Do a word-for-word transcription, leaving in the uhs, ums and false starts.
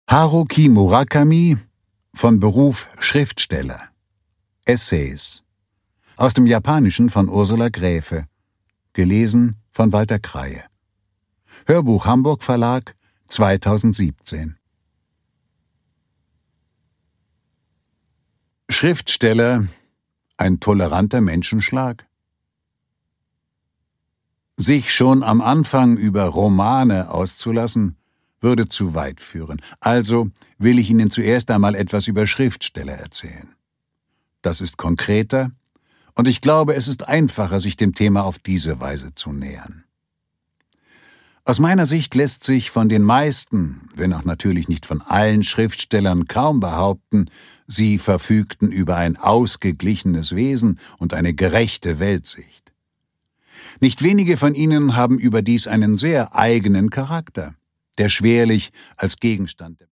Haruki Murakami, von Beruf Schriftsteller. Essays. Aus dem Japanischen von Ursula Gräfe. Gelesen von Walter Kreie. Hörbuch Hamburg Verlag zweitausendsiebzehn. Schriftsteller, ein toleranter Menschenschlag? Sich schon am Anfang über Romane auszulassen, würde zu weit führen. Also will ich Ihnen zuerst einmal etwas über Schriftsteller erzählen. Das ist konkreter, und ich glaube, es ist einfacher, sich dem Thema auf diese Weise zu nähern. Aus meiner Sicht lässt sich von den meisten, wenn auch natürlich nicht von allen Schriftstellern, kaum behaupten, sie verfügten über ein ausgeglichenes Wesen und eine gerechte Weltsicht. Nicht wenige von ihnen haben überdies einen sehr eigenen Charakter, der schwerlich als Gegenstand